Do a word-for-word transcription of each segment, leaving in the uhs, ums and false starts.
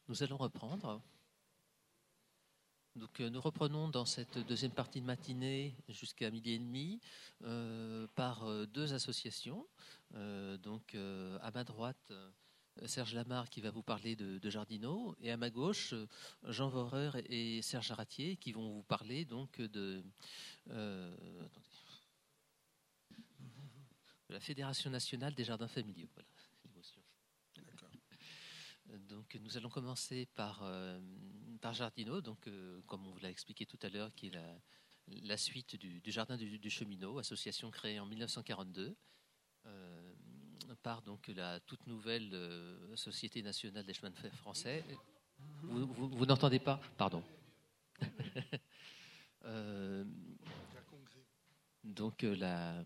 Nous allons reprendre. Donc, euh, nous reprenons dans cette deuxième partie de matinée jusqu'à midi et demi euh, par euh, deux associations. Euh, donc, euh, à ma droite, euh, Serge Lamarre qui va vous parler de, de Jardinot, et à ma gauche, euh, Jean Vorer et Serge Jaratier qui vont vous parler donc de, euh, attendez, de la Fédération nationale des jardins familiaux. Voilà, l'émotion. Donc, nous allons commencer par, euh, par Jardinot, donc, euh, comme on vous l'a expliqué tout à l'heure, qui est la, la suite du, du Jardin du, du Cheminot, association créée en mille neuf cent quarante-deux euh, par donc, la toute nouvelle euh, Société nationale des chemins de fer français. Vous, vous, vous n'entendez pas? Pardon. euh, donc, euh, la...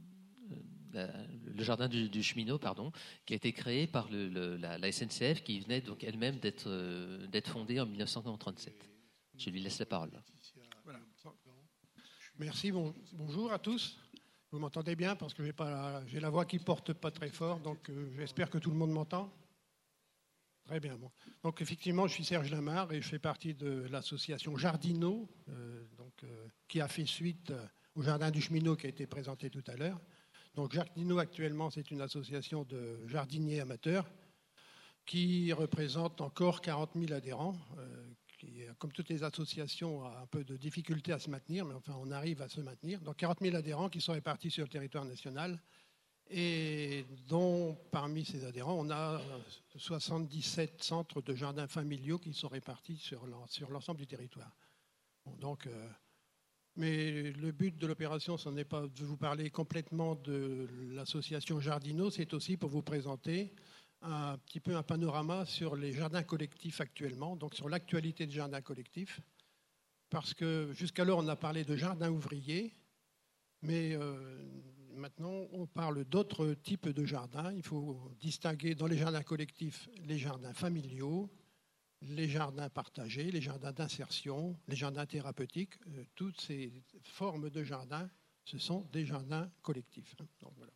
le jardin du, du cheminot, pardon, qui a été créé par le, le, la, la S N C F, qui venait donc elle-même d'être euh, d'être fondée en mille neuf cent trente-sept. Je lui laisse la parole. Voilà. Merci, bon, bonjour à tous. Vous m'entendez bien parce que j'ai pas la, j'ai la voix qui porte pas très fort, donc euh, j'espère que tout le monde m'entend. Très bien. Bon. Donc effectivement, je suis Serge Lamarre et je fais partie de l'association Jardinot, euh, donc, euh, qui a fait suite au jardin du cheminot qui a été présenté tout à l'heure. Donc Jardinot actuellement, c'est une association de jardiniers amateurs qui représente encore quarante mille adhérents, euh, qui, comme toutes les associations, a un peu de difficulté à se maintenir, mais enfin on arrive à se maintenir. Donc quarante mille adhérents qui sont répartis sur le territoire national et dont parmi ces adhérents, on a soixante-dix-sept centres de jardins familiaux qui sont répartis sur l'ensemble du territoire. Bon, donc, euh, mais le but de l'opération, ce n'est pas de vous parler complètement de l'association Jardinot, c'est aussi pour vous présenter un petit peu un panorama sur les jardins collectifs actuellement, donc sur l'actualité des jardins collectifs, parce que jusqu'alors on a parlé de jardins ouvriers, mais euh, maintenant on parle d'autres types de jardins. Il faut distinguer dans les jardins collectifs les jardins familiaux, les jardins partagés, les jardins d'insertion, les jardins thérapeutiques. Euh, toutes ces formes de jardins, ce sont des jardins collectifs. Donc, voilà.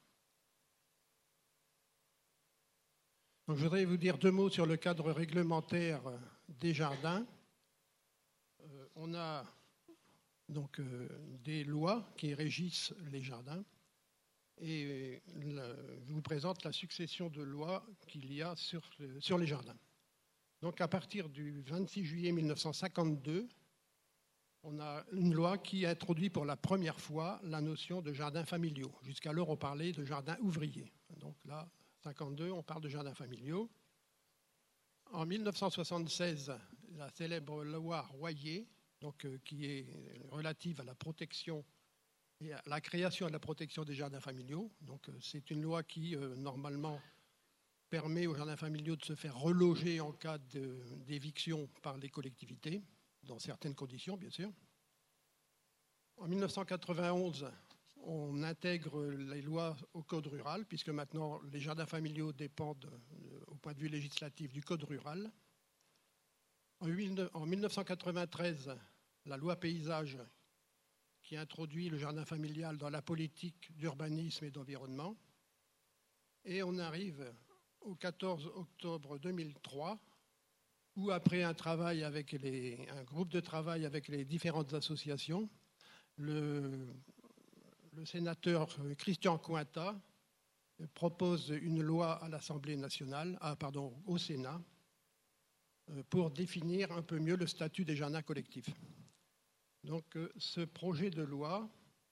Donc, je voudrais vous dire deux mots sur le cadre réglementaire des jardins. Euh, on a donc euh, des lois qui régissent les jardins et le, je vous présente la succession de lois qu'il y a sur, sur les jardins. Donc à partir du vingt-six juillet mille neuf cent cinquante-deux, on a une loi qui introduit pour la première fois la notion de jardins familiaux. Jusqu'alors, on parlait de jardins ouvriers. Donc là, cinquante-deux, on parle de jardins familiaux. En mille neuf cent soixante-seize, la célèbre loi Royer, donc, euh, qui est relative à la protection et à la création et à la protection des jardins familiaux. Donc, euh, c'est une loi qui, euh, normalement, permet aux jardins familiaux de se faire reloger en cas d'éviction par les collectivités, dans certaines conditions, bien sûr. En mille neuf cent quatre-vingt-onze, on intègre les lois au Code rural, puisque maintenant les jardins familiaux dépendent, au point de vue législatif, du Code rural. En mille neuf cent quatre-vingt-treize, la loi paysage qui introduit le jardin familial dans la politique d'urbanisme et d'environnement. Et on arrive au quatorze octobre deux mille trois, où après un travail avec les, un groupe de travail avec les différentes associations, le, le sénateur Christian Cointat propose une loi à l'Assemblée nationale, ah, pardon, au Sénat, pour définir un peu mieux le statut des jardins collectifs. Donc ce projet de loi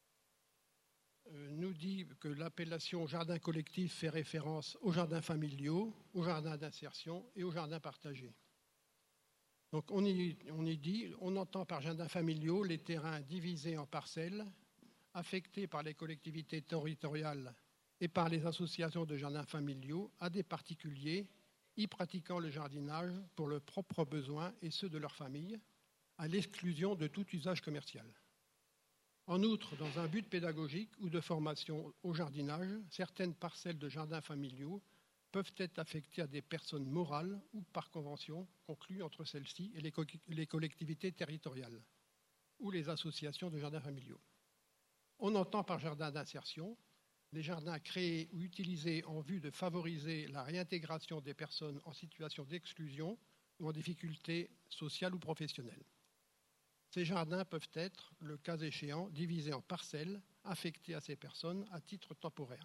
nous dit que l'appellation jardin collectif fait référence aux jardins familiaux, aux jardins d'insertion et aux jardins partagés. Donc on y, on y dit, on entend par jardins familiaux les terrains divisés en parcelles, affectés par les collectivités territoriales et par les associations de jardins familiaux à des particuliers y pratiquant le jardinage pour leurs propres besoins et ceux de leur famille, à l'exclusion de tout usage commercial. En outre, dans un but pédagogique ou de formation au jardinage, certaines parcelles de jardins familiaux peuvent être affectées à des personnes morales ou par convention conclue entre celles-ci et les, co les collectivités territoriales ou les associations de jardins familiaux. On entend par jardin d'insertion les jardins créés ou utilisés en vue de favoriser la réintégration des personnes en situation d'exclusion ou en difficulté sociale ou professionnelle. Ces jardins peuvent être, le cas échéant, divisés en parcelles affectées à ces personnes à titre temporaire.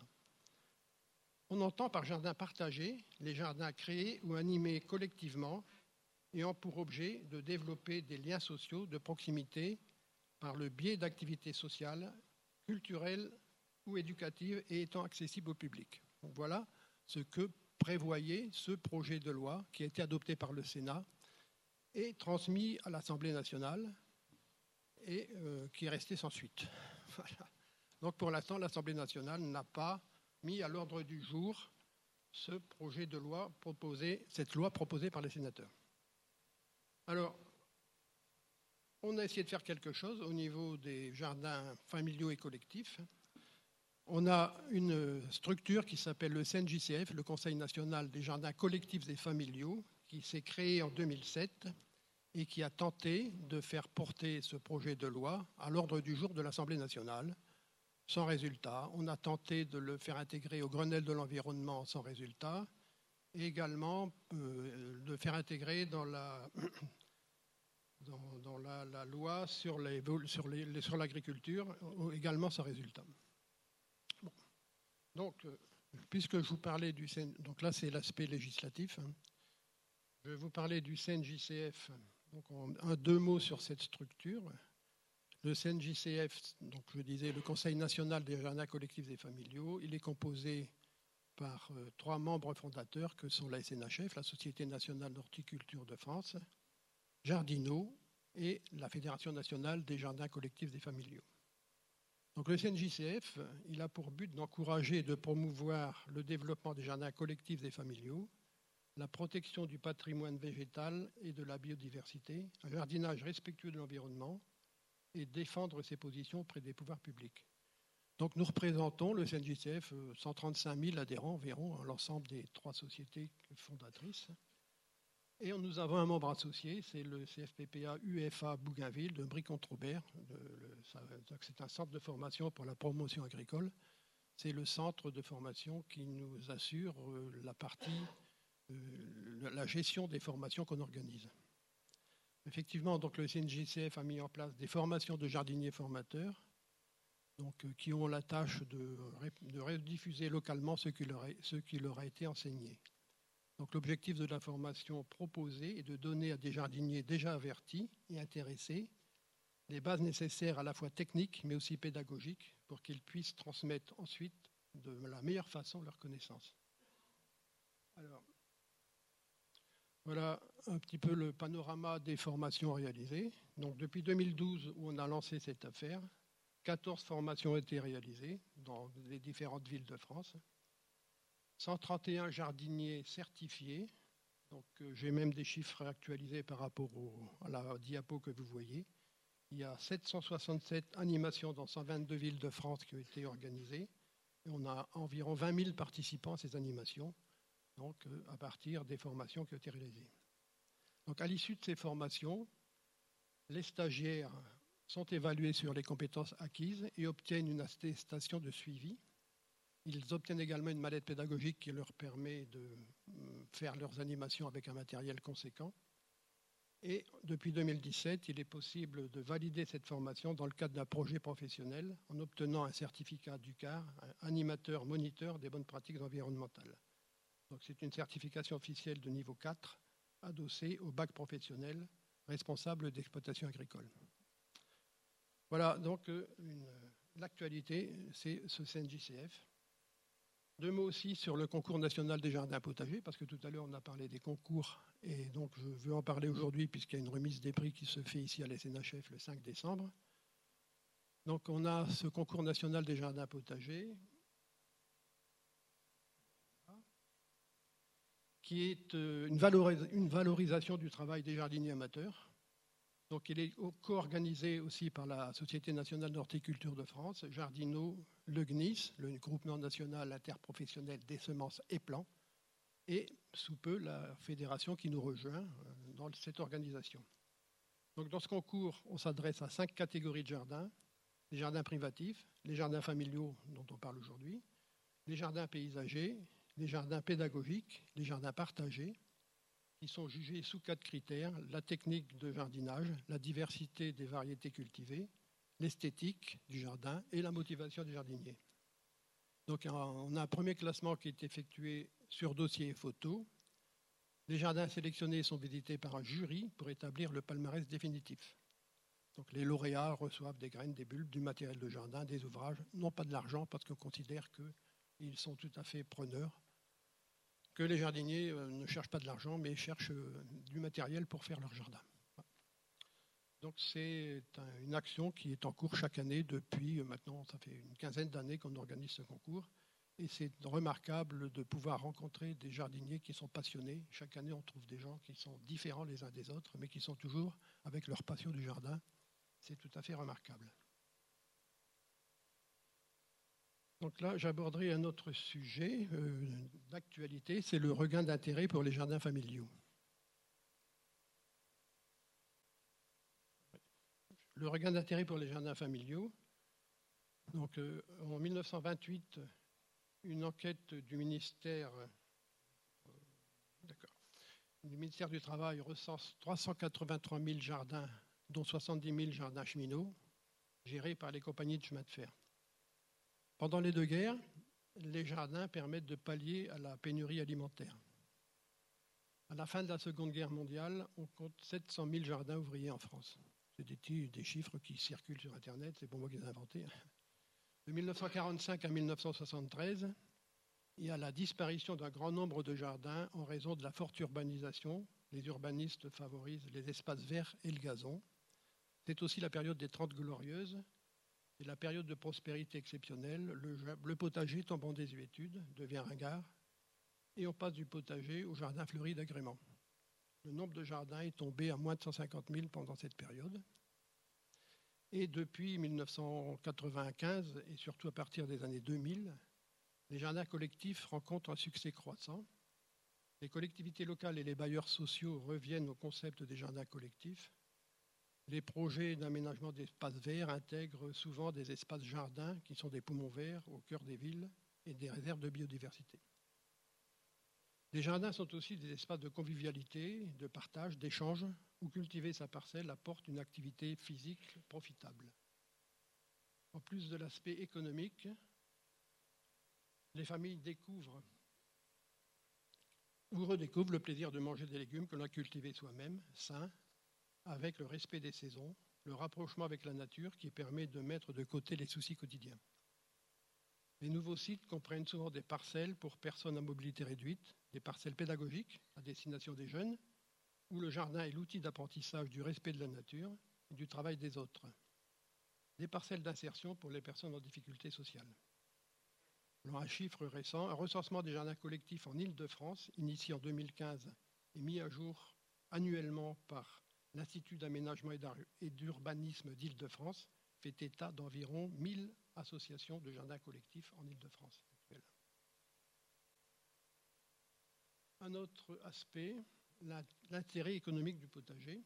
On entend par jardin partagé les jardins créés ou animés collectivement ayant pour objet de développer des liens sociaux de proximité par le biais d'activités sociales, culturelles ou éducatives et étant accessibles au public. Donc voilà ce que prévoyait ce projet de loi qui a été adopté par le Sénat et transmis à l'Assemblée nationale et euh, qui est resté sans suite. Voilà. Donc pour l'instant, l'Assemblée nationale n'a pas mis à l'ordre du jour ce projet de loi proposé, cette loi proposée par les sénateurs. Alors, on a essayé de faire quelque chose au niveau des jardins familiaux et collectifs. On a une structure qui s'appelle le C N J C F, le Conseil national des jardins collectifs et familiaux, qui s'est créé en deux mille sept et qui a tenté de faire porter ce projet de loi à l'ordre du jour de l'Assemblée nationale, sans résultat. On a tenté de le faire intégrer au Grenelle de l'environnement, sans résultat, et également euh, de faire intégrer dans la, dans, dans la, la loi sur, les, sur, les, sur l'agriculture, également sans résultat. Bon. Donc, euh, puisque je vous parlais du... Donc là, c'est l'aspect législatif. Hein. Je vais vous parler du C N J C F. Donc, en un, deux mots sur cette structure. Le C N J C F, donc je disais le Conseil national des jardins collectifs et familiaux, il est composé par euh, trois membres fondateurs que sont la S N H F, la Société nationale d'horticulture de France, Jardinot et la Fédération nationale des jardins collectifs et familiaux. Donc le C N J C F, il a pour but d'encourager et de promouvoir le développement des jardins collectifs et familiaux, la protection du patrimoine végétal et de la biodiversité, un jardinage respectueux de l'environnement et défendre ses positions auprès des pouvoirs publics. Donc nous représentons, le C N J C F, cent trente-cinq mille adhérents environ, à l'ensemble des trois sociétés fondatrices. Et nous avons un membre associé, c'est le C F P P A U F A Bougainville de Brie-Controbert. C'est un centre de formation pour la promotion agricole. C'est le centre de formation qui nous assure la partie, la gestion des formations qu'on organise. Effectivement, donc le C N J C F a mis en place des formations de jardiniers formateurs donc, qui ont la tâche de, de rediffuser localement ce qui, leur a, ce qui leur a été enseigné. Donc, l'objectif de la formation proposée est de donner à des jardiniers déjà avertis et intéressés les bases nécessaires à la fois techniques mais aussi pédagogiques pour qu'ils puissent transmettre ensuite de la meilleure façon leurs connaissances. Alors, voilà un petit peu le panorama des formations réalisées. Donc, depuis deux mille douze, où on a lancé cette affaire, quatorze formations ont été réalisées dans les différentes villes de France. cent trente et un jardiniers certifiés. Donc, euh, j'ai même des chiffres actualisés par rapport au, à la diapo que vous voyez. Il y a sept cent soixante-sept animations dans cent vingt-deux villes de France qui ont été organisées. Et on a environ vingt mille participants à ces animations, donc euh, à partir des formations qui ont été réalisées. Donc, à l'issue de ces formations, les stagiaires sont évalués sur les compétences acquises et obtiennent une attestation de suivi. Ils obtiennent également une mallette pédagogique qui leur permet de faire leurs animations avec un matériel conséquent. Et depuis deux mille dix-sept, il est possible de valider cette formation dans le cadre d'un projet professionnel en obtenant un certificat d'U C A R, un animateur moniteur des bonnes pratiques environnementales. Donc c'est une certification officielle de niveau quatre adossée au bac professionnel responsable d'exploitation agricole. Voilà, donc une, l'actualité, c'est ce C N J C F. Deux mots aussi sur le concours national des jardins potagers, parce que tout à l'heure on a parlé des concours, et donc je veux en parler aujourd'hui puisqu'il y a une remise des prix qui se fait ici à la S N H F le cinq décembre. Donc on a ce concours national des jardins potagers, qui est une, valoris- une valorisation du travail des jardiniers amateurs. Donc, il est co-organisé aussi par la Société nationale d'horticulture de France, Jardinot, le G N I S, le groupement national interprofessionnel des semences et plants, et sous peu la fédération qui nous rejoint dans cette organisation. Donc, dans ce concours, on s'adresse à cinq catégories de jardins: les jardins privatifs, les jardins familiaux dont on parle aujourd'hui, les jardins paysagers, les jardins pédagogiques, les jardins partagés, qui sont jugés sous quatre critères: la technique de jardinage, la diversité des variétés cultivées, l'esthétique du jardin et la motivation du jardinier. Donc on a un premier classement qui est effectué sur dossier et photo. Les jardins sélectionnés sont visités par un jury pour établir le palmarès définitif. Donc les lauréats reçoivent des graines, des bulbes, du matériel de jardin, des ouvrages, non pas de l'argent, parce qu'on considère qu'ils sont tout à fait preneurs, que les jardiniers ne cherchent pas de l'argent, mais cherchent du matériel pour faire leur jardin. Donc c'est une action qui est en cours chaque année depuis maintenant, ça fait une quinzaine d'années qu'on organise ce concours. Et c'est remarquable de pouvoir rencontrer des jardiniers qui sont passionnés. Chaque année, on trouve des gens qui sont différents les uns des autres, mais qui sont toujours avec leur passion du jardin. C'est tout à fait remarquable. Donc là, j'aborderai un autre sujet euh, d'actualité, c'est le regain d'intérêt pour les jardins familiaux. Le regain d'intérêt pour les jardins familiaux. Donc, euh, en mille neuf cent vingt-huit, une enquête du ministère, euh, d'accord, du ministère du Travail recense trois cent quatre-vingt-trois mille jardins, dont soixante-dix mille jardins cheminots, gérés par les compagnies de chemin de fer. Pendant les deux guerres, les jardins permettent de pallier à la pénurie alimentaire. À la fin de la Seconde Guerre mondiale, on compte sept cent mille jardins ouvriers en France. C'est des, des chiffres qui circulent sur Internet, c'est pour moi qui les ai inventés. De mille neuf cent quarante-cinq à mille neuf cent soixante-treize, il y a la disparition d'un grand nombre de jardins en raison de la forte urbanisation. Les urbanistes favorisent les espaces verts et le gazon. C'est aussi la période des Trente Glorieuses. C'est la période de prospérité exceptionnelle. Le, le potager tombe en désuétude, devient ringard, et on passe du potager au jardin fleuri d'agrément. Le nombre de jardins est tombé à moins de cent cinquante mille pendant cette période. Et depuis mille neuf cent quatre-vingt-quinze, et surtout à partir des années deux mille, les jardins collectifs rencontrent un succès croissant. Les collectivités locales et les bailleurs sociaux reviennent au concept des jardins collectifs. Les projets d'aménagement d'espaces verts intègrent souvent des espaces jardins qui sont des poumons verts au cœur des villes et des réserves de biodiversité. Les jardins sont aussi des espaces de convivialité, de partage, d'échange, où cultiver sa parcelle apporte une activité physique profitable. En plus de l'aspect économique, les familles découvrent ou redécouvrent le plaisir de manger des légumes que l'on a cultivés soi-même, sains, avec le respect des saisons, le rapprochement avec la nature qui permet de mettre de côté les soucis quotidiens. Les nouveaux sites comprennent souvent des parcelles pour personnes à mobilité réduite, des parcelles pédagogiques à destination des jeunes, où le jardin est l'outil d'apprentissage du respect de la nature et du travail des autres. Des parcelles d'insertion pour les personnes en difficulté sociale. Alors, un chiffre récent, un recensement des jardins collectifs en Île-de-France, initié en deux mille quinze et mis à jour annuellement par l'Institut d'aménagement et d'urbanisme d'Île-de-France, fait état d'environ mille associations de jardins collectifs en Île-de-France actuelle. Un autre aspect, l'intérêt économique du potager.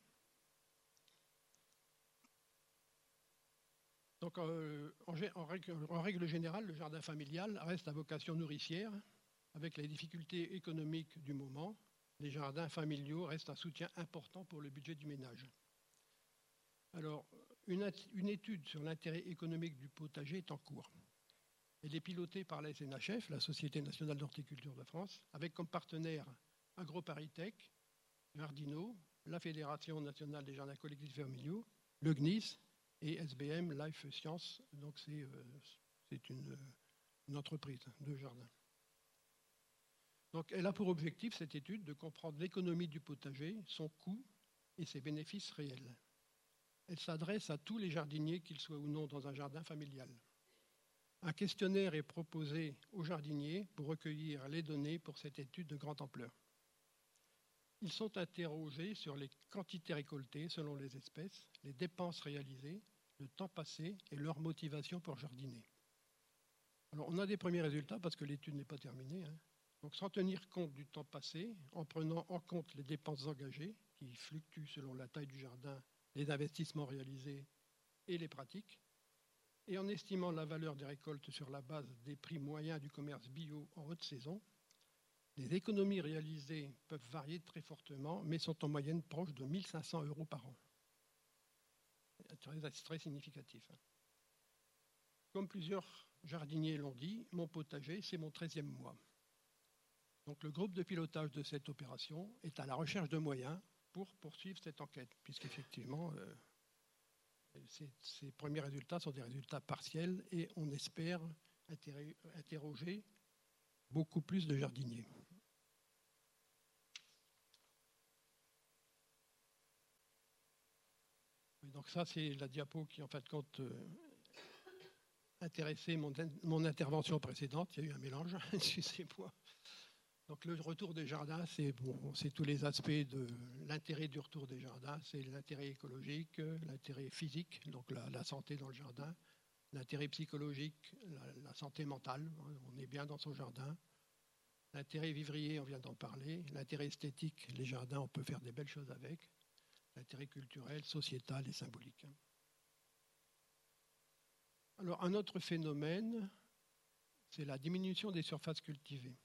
Donc, euh, en, en, règle, en règle générale, le jardin familial reste à vocation nourricière. Avec les difficultés économiques du moment, les jardins familiaux restent un soutien important pour le budget du ménage. Alors, une, une étude sur l'intérêt économique du potager est en cours. Elle est pilotée par la S N H F, la Société nationale d'horticulture de France, avec comme partenaires AgroParisTech, Jardino, la Fédération nationale des jardins collectifs familiaux, le G N I S et S B M Life Science. Donc c'est euh, une, une entreprise de jardin. Donc elle a pour objectif, cette étude, de comprendre l'économie du potager, son coût et ses bénéfices réels. Elle s'adresse à tous les jardiniers, qu'ils soient ou non dans un jardin familial. Un questionnaire est proposé aux jardiniers pour recueillir les données pour cette étude de grande ampleur. Ils sont interrogés sur les quantités récoltées selon les espèces, les dépenses réalisées, le temps passé et leur motivation pour jardiner. Alors, on a des premiers résultats parce que l'étude n'est pas terminée. Hein. Donc, sans tenir compte du temps passé, en prenant en compte les dépenses engagées, qui fluctuent selon la taille du jardin, les investissements réalisés et les pratiques, et en estimant la valeur des récoltes sur la base des prix moyens du commerce bio en haute saison, Les économies réalisées peuvent varier très fortement, mais sont en moyenne proches de mille cinq cents euros par an. Très, très significatif. Comme plusieurs jardiniers l'ont dit, mon potager, c'est mon treizième mois. Donc le groupe de pilotage de cette opération est à la recherche de moyens pour poursuivre cette enquête, puisqu'effectivement, euh, ces, ces premiers résultats sont des résultats partiels et on espère interroger beaucoup plus de jardiniers. Donc ça, c'est la diapo qui, en fait, compte euh, intéresser mon, mon intervention précédente. Il y a eu un mélange, excusez-moi. Donc le retour des jardins, c'est bon, c'est tous les aspects de l'intérêt du retour des jardins. C'est l'intérêt écologique, l'intérêt physique, donc la, la santé dans le jardin, l'intérêt psychologique, la, la santé mentale, on est bien dans son jardin. L'intérêt vivrier, on vient d'en parler. L'intérêt esthétique, les jardins, on peut faire des belles choses avec. L'intérêt culturel, sociétal et symbolique. Alors, un autre phénomène, c'est la diminution des surfaces cultivées.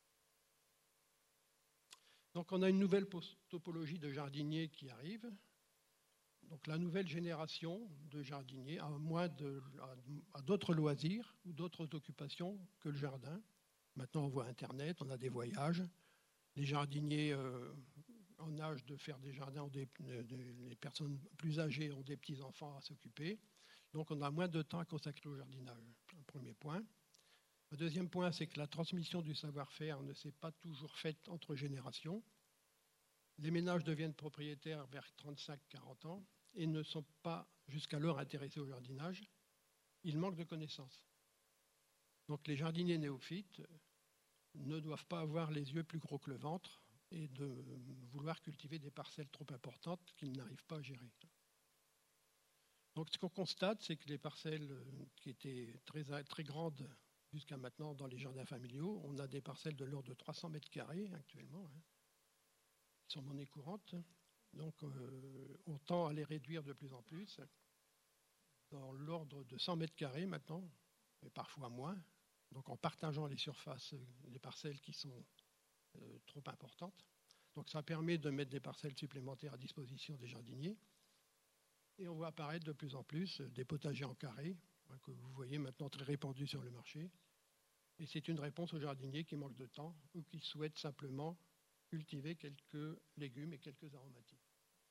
Donc, on a une nouvelle topologie de jardiniers qui arrive. Donc, la nouvelle génération de jardiniers a moins de, a, a d'autres loisirs ou d'autres occupations que le jardin. Maintenant, on voit Internet, on a des voyages. Les jardiniers euh, en âge de faire des jardins, ont des, des, les personnes plus âgées ont des petits-enfants à s'occuper. Donc, on a moins de temps à consacrer au jardinage. Un premier point. Le deuxième point, c'est que la transmission du savoir-faire ne s'est pas toujours faite entre générations. Les ménages deviennent propriétaires vers trente-cinq à quarante ans et ne sont pas jusqu'alors intéressés au jardinage. Ils manquent de connaissances. Donc, les jardiniers néophytes ne doivent pas avoir les yeux plus gros que le ventre et de vouloir cultiver des parcelles trop importantes qu'ils n'arrivent pas à gérer. Donc ce qu'on constate, c'est que les parcelles qui étaient très, très grandes jusqu'à maintenant dans les jardins familiaux, on a des parcelles de l'ordre de trois cents mètres carrés actuellement, hein, qui sont monnaie courante. Donc euh, on tend à les réduire de plus en plus, dans l'ordre de cent mètres carrés maintenant, mais parfois moins. Donc en partageant les surfaces, les parcelles qui sont euh, trop importantes. Donc ça permet de mettre des parcelles supplémentaires à disposition des jardiniers. Et on voit apparaître de plus en plus des potagers en carré, hein, que vous voyez maintenant très répandus sur le marché. Et c'est une réponse aux jardiniers qui manquent de temps ou qui souhaitent simplement cultiver quelques légumes et quelques aromatiques.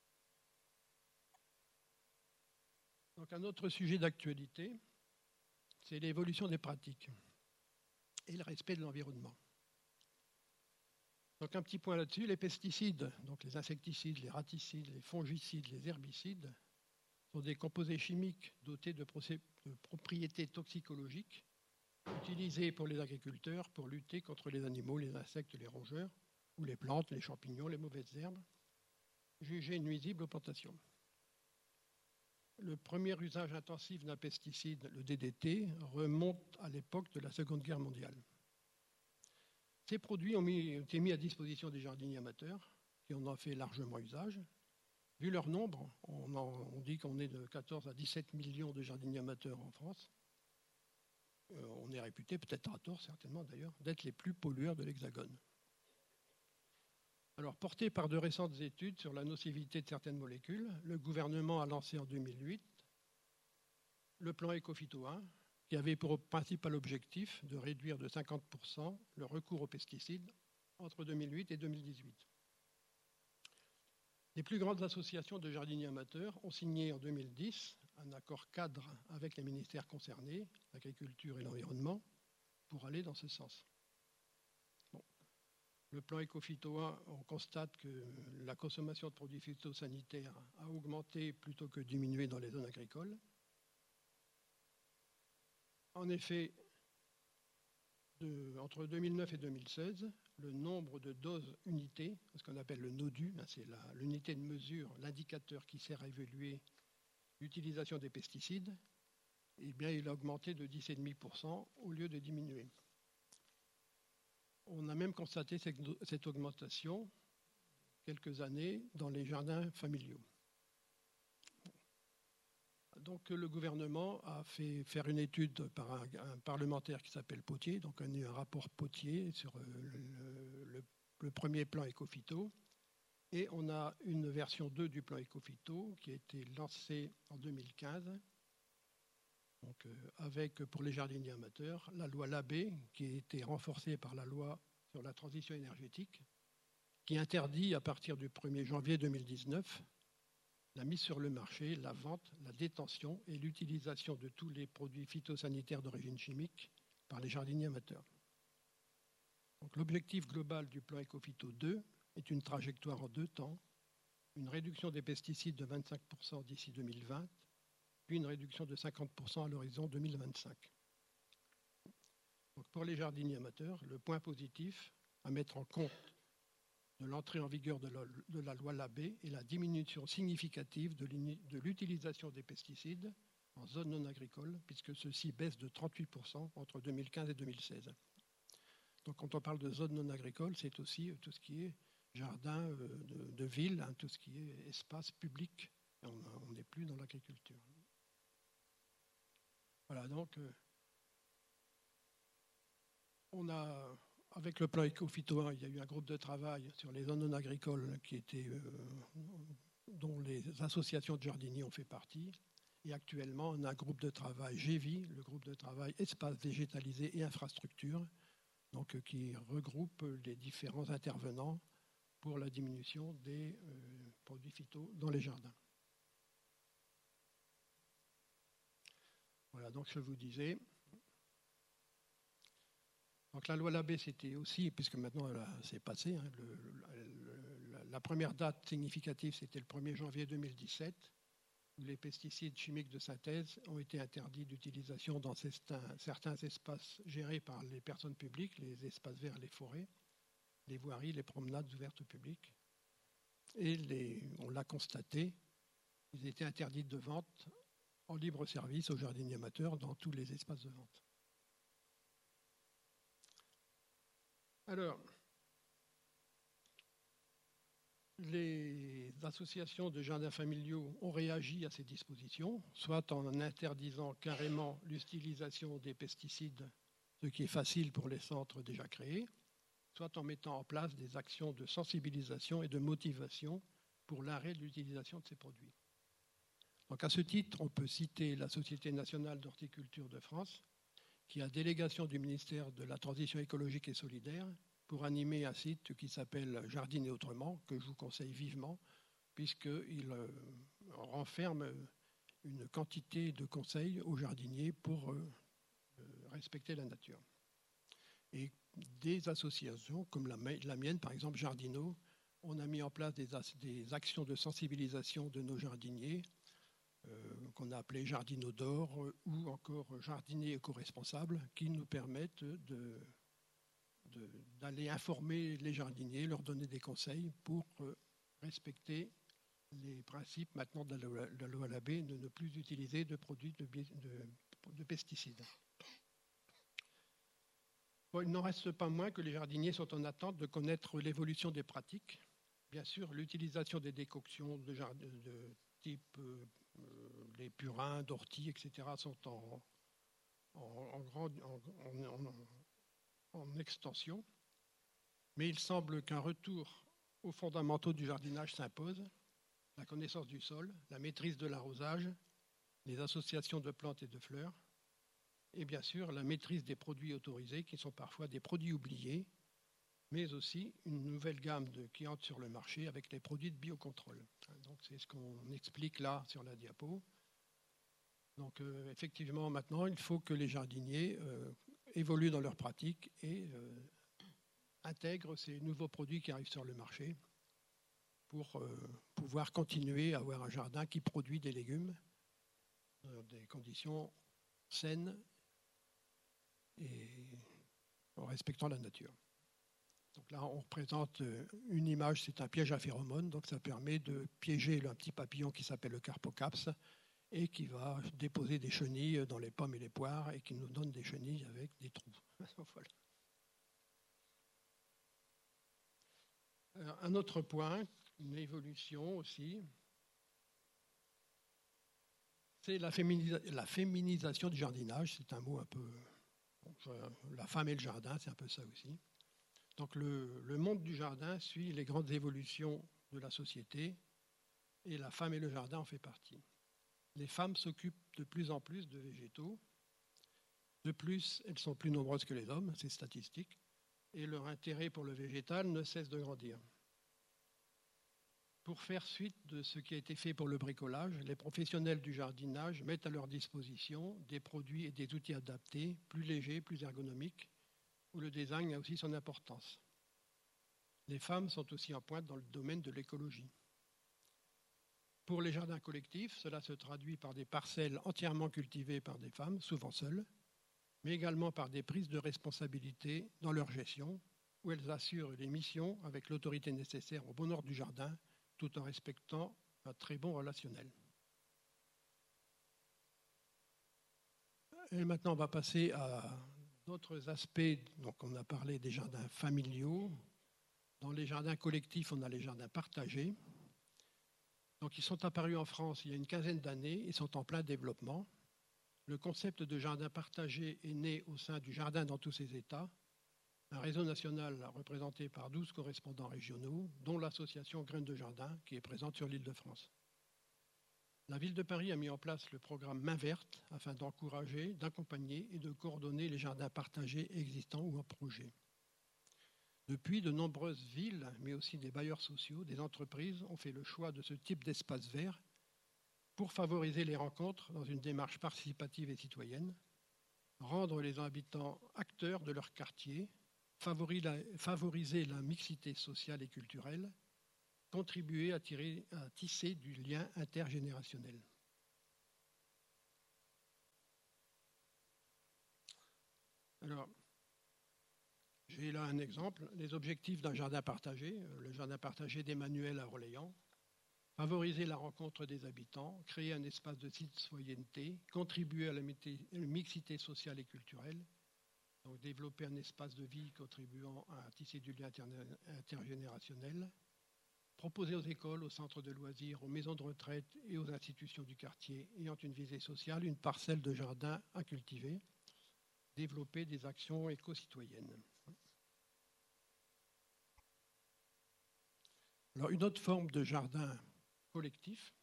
Donc un autre sujet d'actualité, c'est l'évolution des pratiques et le respect de l'environnement. Donc un petit point là-dessus, les pesticides, donc les insecticides, les raticides, les fongicides, les herbicides, sont des composés chimiques dotés de, de propriétés toxicologiques utilisés pour les agriculteurs pour lutter contre les animaux, les insectes, les rongeurs, ou les plantes, les champignons, les mauvaises herbes, jugés nuisibles aux plantations. Le premier usage intensif d'un pesticide, le D D T, remonte à l'époque de la Seconde Guerre mondiale. Ces produits ont, mis, ont été mis à disposition des jardiniers amateurs, qui en ont fait largement usage. Vu leur nombre, on, en, on dit qu'on est de quatorze à dix-sept millions de jardiniers amateurs en France. Euh, on est réputé, peut-être à tort certainement d'ailleurs, d'être les plus pollueurs de l'Hexagone. Alors, porté par de récentes études sur la nocivité de certaines molécules, le gouvernement a lancé en deux mille huit le plan Ecophyto un, qui avait pour principal objectif de réduire de cinquante pour cent le recours aux pesticides entre deux mille huit et deux mille dix-huit. Les plus grandes associations de jardiniers amateurs ont signé en deux mille dix un accord cadre avec les ministères concernés, l'agriculture et l'environnement, pour aller dans ce sens. Bon. Le plan Ecophyto un, on constate que la consommation de produits phytosanitaires a augmenté plutôt que diminué dans les zones agricoles. En effet, de, entre deux mille neuf et deux mille seize, le nombre de doses unités, ce qu'on appelle le NODU, c'est la, l'unité de mesure, l'indicateur qui sert à évaluer l'utilisation des pesticides, eh bien, il a augmenté de dix virgule cinq pour cent au lieu de diminuer. On a même constaté cette, cette augmentation quelques années dans les jardins familiaux. donc le gouvernement a fait faire une étude par un, un parlementaire qui s'appelle Potier, donc on a eu un rapport Potier sur le, le, le premier plan Ecophyto, et on a une version deux du plan Ecophyto qui a été lancée en deux mille quinze, donc euh, avec pour les jardiniers amateurs la loi Labbé qui a été renforcée par la loi sur la transition énergétique, qui interdit à partir du premier janvier deux mille dix-neuf la mise sur le marché, la vente, la détention et l'utilisation de tous les produits phytosanitaires d'origine chimique par les jardiniers amateurs. Donc, l'objectif global du plan Ecophyto deux est une trajectoire en deux temps, une réduction des pesticides de vingt-cinq pour cent d'ici deux mille vingt, puis une réduction de cinquante pour cent à l'horizon deux mille vingt-cinq. Donc, pour les jardiniers amateurs, le point positif à mettre en compte de l'entrée en vigueur de la, de la loi Labbé et la diminution significative de l'utilisation des pesticides en zone non agricole, puisque ceux-ci baissent de trente-huit pour cent entre deux mille quinze et deux mille seize. Donc quand on parle de zone non agricole, c'est aussi tout ce qui est jardin de, de ville, hein, tout ce qui est espace public. On n'est plus dans l'agriculture. Voilà, donc euh, on a... Avec le plan Ecophyto un, il y a eu un groupe de travail sur les zones non agricoles qui était, euh, dont les associations de jardiniers ont fait partie. Et actuellement, on a un groupe de travail G V I, le groupe de travail Espace végétalisé et infrastructures, donc, euh, qui regroupe les différents intervenants pour la diminution des euh, produits phyto dans les jardins. Voilà, donc je vous disais... Donc la loi Labbé, c'était aussi, puisque maintenant c'est passé, hein, le, le, la première date significative, c'était le premier janvier deux mille dix-sept, où les pesticides chimiques de synthèse ont été interdits d'utilisation dans certains, certains espaces gérés par les personnes publiques, les espaces verts, les forêts, les voiries, les promenades ouvertes au public. Et les, on l'a constaté, ils étaient interdits de vente en libre service aux jardiniers amateurs dans tous les espaces de vente. Alors, les associations de jardins familiaux ont réagi à ces dispositions, soit en interdisant carrément l'utilisation des pesticides, ce qui est facile pour les centres déjà créés, soit en mettant en place des actions de sensibilisation et de motivation pour l'arrêt de l'utilisation de ces produits. Donc, à ce titre, on peut citer la Société nationale d'horticulture de France, qui a délégation du ministère de la Transition écologique et solidaire pour animer un site qui s'appelle Jardiner autrement, que je vous conseille vivement, puisqu'il renferme une quantité de conseils aux jardiniers pour respecter la nature. Et des associations comme la mienne, par exemple Jardino, on a mis en place des, des actions de sensibilisation de nos jardiniers, Euh, qu'on a appelé Jardino d'or euh, ou encore jardiniers éco-responsables, qui nous permettent de, de, d'aller informer les jardiniers, leur donner des conseils pour euh, respecter les principes maintenant de la loi, de la loi Labbé, de ne plus utiliser de produits de, de, de pesticides. Bon, il n'en reste pas moins que les jardiniers sont en attente de connaître l'évolution des pratiques. Bien sûr, l'utilisation des décoctions de, jardin, de type euh, les purins, d'ortie, et cetera sont en, en, en, grande, en, en, en extension. Mais il semble qu'un retour aux fondamentaux du jardinage s'impose. La connaissance du sol, la maîtrise de l'arrosage, les associations de plantes et de fleurs, et bien sûr la maîtrise des produits autorisés qui sont parfois des produits oubliés, mais aussi une nouvelle gamme de, qui entre sur le marché avec les produits de biocontrôle. Donc c'est ce qu'on explique là sur la diapo. Donc euh, effectivement maintenant il faut que les jardiniers euh, évoluent dans leur pratique et euh, intègrent ces nouveaux produits qui arrivent sur le marché pour euh, pouvoir continuer à avoir un jardin qui produit des légumes dans des conditions saines et en respectant la nature. Donc là, on représente une image, c'est un piège à phéromones, donc ça permet de piéger un petit papillon qui s'appelle le Carpocaps et qui va déposer des chenilles dans les pommes et les poires et qui nous donne des chenilles avec des trous. Voilà. Alors, un autre point, une évolution aussi, C'est la, féminisa la féminisation du jardinage, c'est un mot un peu... Bon, je, la femme et le jardin, c'est un peu ça aussi. Donc le, le monde du jardin suit les grandes évolutions de la société et la femme et le jardin en fait partie. Les femmes s'occupent de plus en plus de végétaux. De plus, elles sont plus nombreuses que les hommes, c'est statistique, et leur intérêt pour le végétal ne cesse de grandir. Pour faire suite de ce qui a été fait pour le bricolage, les professionnels du jardinage mettent à leur disposition des produits et des outils adaptés, plus légers, plus ergonomiques, où le design a aussi son importance. Les femmes sont aussi en pointe dans le domaine de l'écologie. Pour les jardins collectifs, cela se traduit par des parcelles entièrement cultivées par des femmes, souvent seules, mais également par des prises de responsabilité dans leur gestion, où elles assurent les missions avec l'autorité nécessaire au bon ordre du jardin, tout en respectant un très bon relationnel. Et maintenant, on va passer à d'autres aspects. Donc, on a parlé des jardins familiaux. Dans les jardins collectifs, on a les jardins partagés. Donc, ils sont apparus en France il y a une quinzaine d'années et sont en plein développement. Le concept de jardin partagé est né au sein du jardin dans tous ses états, un réseau national représenté par douze correspondants régionaux, dont l'association Graines de Jardin, qui est présente sur l'Île-de-France. La ville de Paris a mis en place le programme Main Verte afin d'encourager, d'accompagner et de coordonner les jardins partagés existants ou en projet. Depuis, de nombreuses villes, mais aussi des bailleurs sociaux, des entreprises ont fait le choix de ce type d'espace vert pour favoriser les rencontres dans une démarche participative et citoyenne, rendre les habitants acteurs de leur quartier, favoriser la mixité sociale et culturelle, contribuer à, tirer, à tisser du lien intergénérationnel. Alors, j'ai là un exemple, les objectifs d'un jardin partagé, le jardin partagé d'Emmanuel à Orléans. Favoriser la rencontre des habitants, créer un espace de citoyenneté, contribuer à la mixité sociale et culturelle, donc développer un espace de vie contribuant à tisser du lien intergénérationnel, proposer aux écoles, aux centres de loisirs, aux maisons de retraite et aux institutions du quartier ayant une visée sociale, une parcelle de jardin à cultiver, développer des actions éco-citoyennes. Alors, une autre forme de jardin collectif,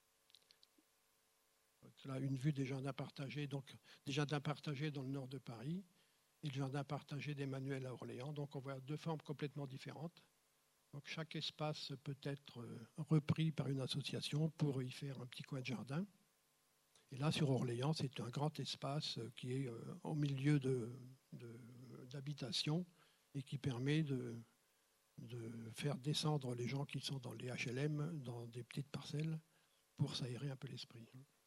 là une vue des jardins partagés, donc des jardins partagés dans le nord de Paris et le jardin partagé d'Emmanuel à Orléans. Donc on voit deux formes complètement différentes. Donc chaque espace peut être repris par une association pour y faire un petit coin de jardin. Et là sur Orléans, c'est un grand espace qui est au milieu de, de, d'habitations et qui permet de de faire descendre les gens qui sont dans les H L M, dans des petites parcelles, pour s'aérer un peu l'esprit.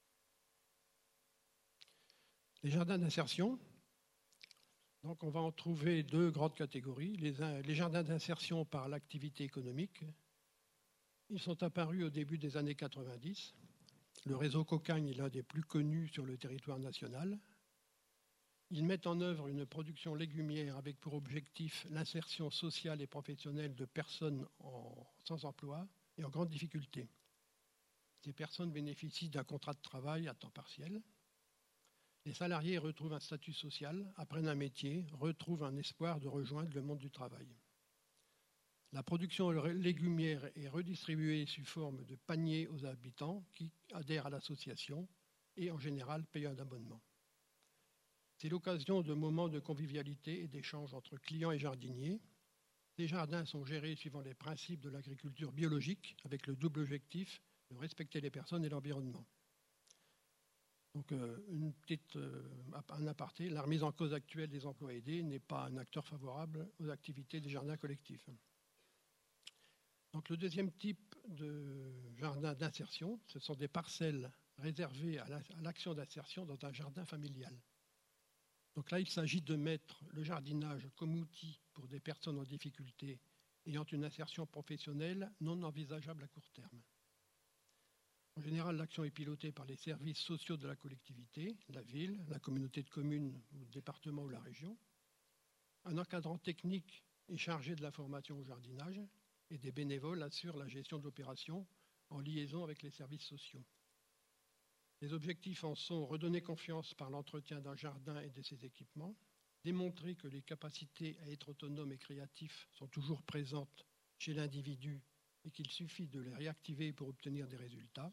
Les jardins d'insertion, donc on va en trouver deux grandes catégories. Les, les jardins d'insertion par l'activité économique, ils sont apparus au début des années quatre-vingt-dix. Le réseau Cocagne est l'un des plus connus sur le territoire national. Ils mettent en œuvre une production légumière avec pour objectif l'insertion sociale et professionnelle de personnes en, sans emploi et en grande difficulté. Ces personnes bénéficient d'un contrat de travail à temps partiel. Les salariés retrouvent un statut social, apprennent un métier, retrouvent un espoir de rejoindre le monde du travail. La production légumière est redistribuée sous forme de paniers aux habitants qui adhèrent à l'association et en général payent un abonnement. C'est l'occasion de moments de convivialité et d'échanges entre clients et jardiniers. Les jardins sont gérés suivant les principes de l'agriculture biologique, avec le double objectif de respecter les personnes et l'environnement. Donc, euh, une petite, euh, un aparté, la remise en cause actuelle des emplois aidés n'est pas un acteur favorable aux activités des jardins collectifs. Donc, le deuxième type de jardin d'insertion, ce sont des parcelles réservées à l'action d'insertion dans un jardin familial. Donc là, il s'agit de mettre le jardinage comme outil pour des personnes en difficulté ayant une insertion professionnelle non envisageable à court terme. En général, l'action est pilotée par les services sociaux de la collectivité, la ville, la communauté de communes, le département ou la région. Un encadrant technique est chargé de la formation au jardinage et des bénévoles assurent la gestion de l'opération en liaison avec les services sociaux. Les objectifs en sont redonner confiance par l'entretien d'un jardin et de ses équipements, démontrer que les capacités à être autonome et créatif sont toujours présentes chez l'individu et qu'il suffit de les réactiver pour obtenir des résultats,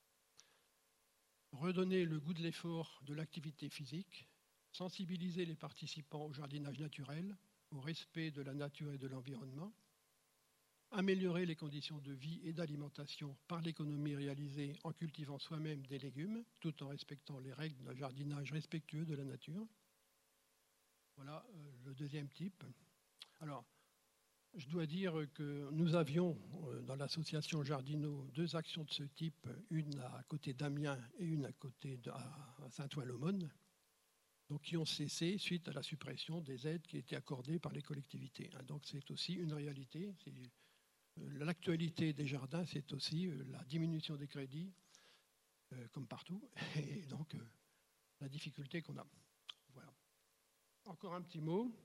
redonner le goût de l'effort, de l'activité physique, sensibiliser les participants au jardinage naturel, au respect de la nature et de l'environnement, améliorer les conditions de vie et d'alimentation par l'économie réalisée en cultivant soi-même des légumes, tout en respectant les règles d'un jardinage respectueux de la nature. Voilà euh, le deuxième type. Alors, je dois dire que nous avions euh, dans l'association Jardino deux actions de ce type, une à côté d'Amiens et une à côté de, à Saint-Ouen-l'Aumône, donc qui ont cessé suite à la suppression des aides qui étaient accordées par les collectivités. Donc c'est aussi une réalité. C'est, euh, l'actualité des jardins, c'est aussi euh, la diminution des crédits, euh, comme partout, et donc euh, la difficulté qu'on a. Voilà. Encore un petit mot.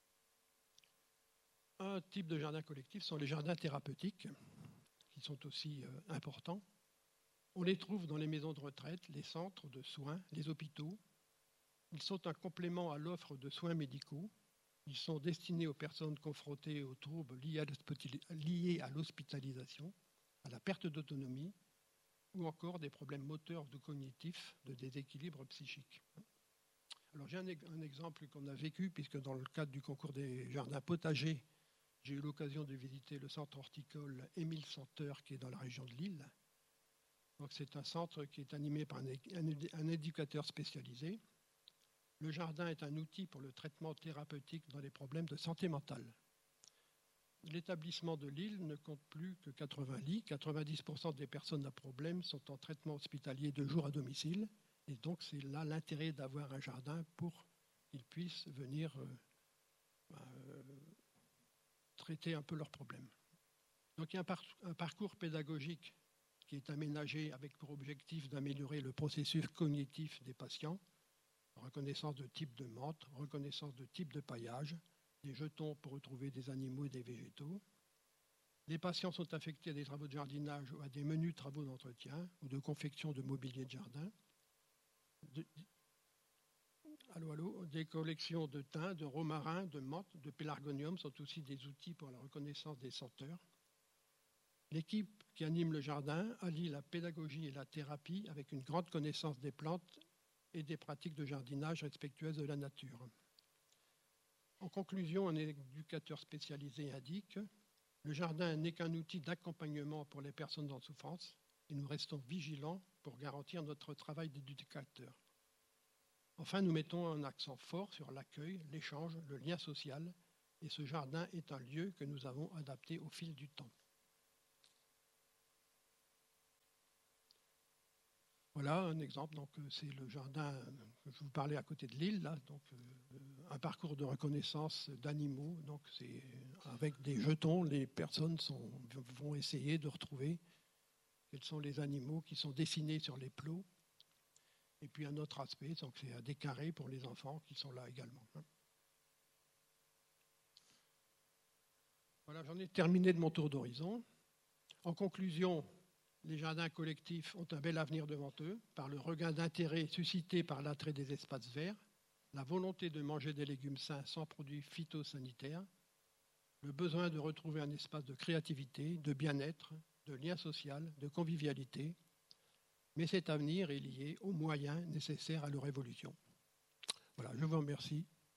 Un type de jardin collectif sont les jardins thérapeutiques, qui sont aussi euh, importants. On les trouve dans les maisons de retraite, les centres de soins, les hôpitaux. Ils sont un complément à l'offre de soins médicaux. Ils sont destinés aux personnes confrontées aux troubles liés à l'hospitalisation, à la perte d'autonomie, ou encore des problèmes moteurs ou cognitifs de déséquilibre psychique. Alors j'ai un, un exemple qu'on a vécu, puisque dans le cadre du concours des jardins potagers, j'ai eu l'occasion de visiter le centre horticole Émile Senteur, qui est dans la région de Lille. Donc c'est un centre qui est animé par un, un, un éducateur spécialisé. Le jardin est un outil pour le traitement thérapeutique dans les problèmes de santé mentale. L'établissement de Lille ne compte plus que quatre-vingts lits. quatre-vingt-dix pour cent des personnes à problème sont en traitement hospitalier de jour à domicile. Et donc c'est là l'intérêt d'avoir un jardin pour qu'ils puissent venir euh, euh, traiter un peu leurs problèmes. Donc il y a un, par- un parcours pédagogique qui est aménagé avec pour objectif d'améliorer le processus cognitif des patients, reconnaissance de type de menthe, reconnaissance de type de paillage, des jetons pour retrouver des animaux et des végétaux. Les patients sont affectés à des travaux de jardinage ou à des menus travaux d'entretien ou de confection de mobilier de jardin. De, allô, allô, des collections de thym, de romarin, de menthe, de pélargonium sont aussi des outils pour la reconnaissance des senteurs. L'équipe qui anime le jardin allie la pédagogie et la thérapie avec une grande connaissance des plantes et des pratiques de jardinage respectueuses de la nature. En conclusion, un éducateur spécialisé indique « Le jardin n'est qu'un outil d'accompagnement pour les personnes en souffrance et nous restons vigilants pour garantir notre travail d'éducateur. Enfin, nous mettons un accent fort sur l'accueil, l'échange, le lien social et ce jardin est un lieu que nous avons adapté au fil du temps. » Voilà un exemple, donc c'est le jardin que je vous parlais à côté de Lille, là, donc euh, un parcours de reconnaissance d'animaux. Donc c'est avec des jetons, les personnes sont, vont essayer de retrouver quels sont les animaux qui sont dessinés sur les plots. Et puis un autre aspect, donc c'est des carrés pour les enfants qui sont là également. Voilà, j'en ai terminé de mon tour d'horizon. En conclusion, les jardins collectifs ont un bel avenir devant eux par le regain d'intérêt suscité par l'attrait des espaces verts, la volonté de manger des légumes sains sans produits phytosanitaires, le besoin de retrouver un espace de créativité, de bien-être, de lien social, de convivialité. Mais cet avenir est lié aux moyens nécessaires à leur évolution. Voilà, je vous remercie.